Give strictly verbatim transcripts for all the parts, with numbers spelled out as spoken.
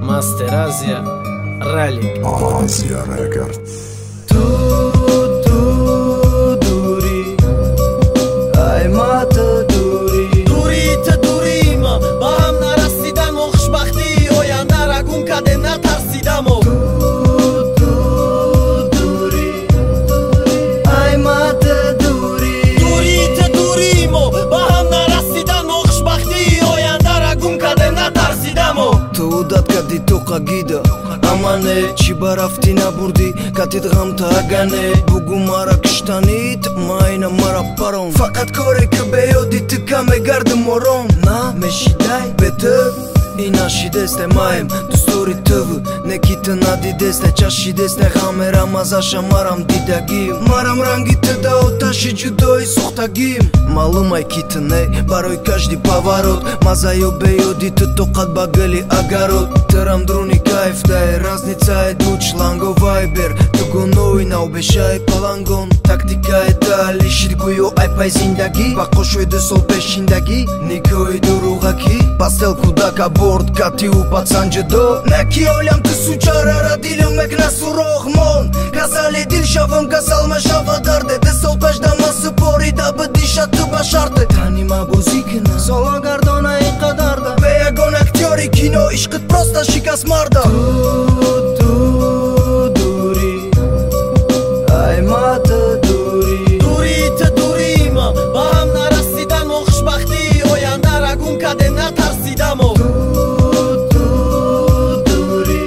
Master Asia Rally Asia Record. Tu, tu duri Ay ma të duri Duri të durima Ba ham në rasidan mo khshbakti Oja në ragun ka dhe në tarsidamo Tu, tu duri Ay ma të duri Duri të durimo Ba ham në rasidan mo khshbakti Oja në ragun ka dhe në tarsidamo Tu dat ka ditu ka gida Amane që baraftina burdi Ka ti të gam të agane Bugu mara kështanit Majna mara paron Fakat kore këbejo di të ka me gardë moron Na me shidaj betë Ina shides të majem Të storit të vë Ne kitë na dides të qa shides të kamera Mazasha maram didagim Maram rangi të dao ta shi gjudoj suhtagim Malumaj kitë ne Baroj kashdi pavarot Maza jo bejo di të tokat bagëli agarot Të ramdruni kajf da e raznica e duq Lango viber Të gonoj na u besha e palangon Taktika e dal Ishit kujo aj paj zindagi Pa koshoj dhe sol peshindagi Nikoj duruga ki Pastel kuda ka bord Ka ti u pa can gjëdo Ne kjo jam të suqara Radilëm me knasu rohmon Ka sali dil shavëm Ka sal me shava darde Dhe sol pesh da masë pori Da bëdisha të basharte Tani ma buzikina Solo gardona i kadarda Beja gona këtjori kino Ishkët prosta shika smarda Tu, tu duri Aj ma të duri Duri të durima Ba ham në rasidan mo khshbakti Oja në ragun ka dhe në tarsidamo Tu, tu duri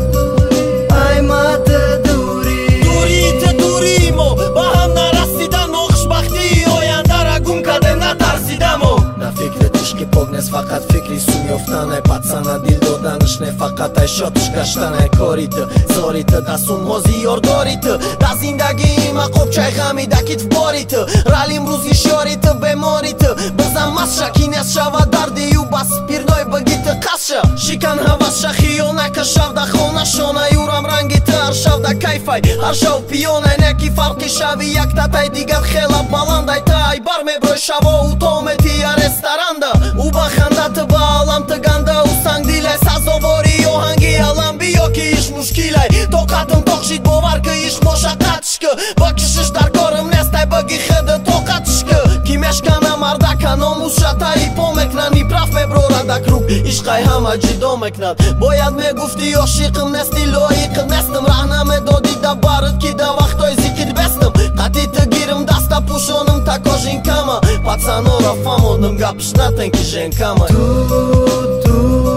Aj ma të duri Duri të durimo Ba ham në rasidan mo khshbakti Oja në ragun ka dhe në tarsidamo Na fikre të shki pognes fakat fikri su njoftane Pacana dildo da nëshne fakat aj shot shka shtane Koritë, zoritë, da sun mozi ordoritë Da zindagi ima kop qaj khami da kit vboritë Ralim ruzi shoritë, bemoritë Bëza mas shakines shava dardi ju bas pirnoj bëgitë kasha Shikan hava shakio na këshav da khona shona Juram rangitë arshav da kajfaj Arshav pione ne ki farki shavi Jak ta taj digat khela balandaj taj Bar me broj shavo u to me tia restaranda U bakhanda të balam të ganda U sang dilaj sa zovori jo hangi alam bio ki ish mushkilaj To katëm to kshit bovar kë ish mosha katshkë Bë kish ish tarkorëm nestaj bëgi khëdë to katshkë Ki me shkana marda kano mushata i po me knan I praf me brora da kruk Ish kaj hama gjido me knat Bojat me gufti jo shikëm nes tilo i kët nestëm Rahna me do dit da barët ki da vaktoj zikit bestëm Kati të girëm dasta pushonëm ta koshin kama Pacanora famodëm nga pëshnaten kishen kama Tu, tu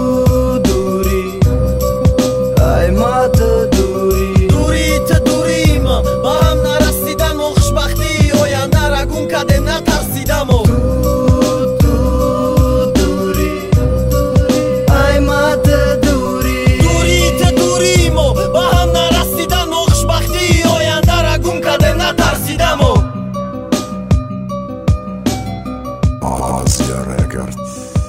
duri Aj ma të duri Duri të durima Ba ham në rasidan mo khshbakti Oja në ragun ka dhe në tarsidamo Tu, tu duri Aj ma të duri Duri të durimo Ba ham në rasidan mo khshbakti Oja në ragun ka dhe në tarsidamo Asia Record.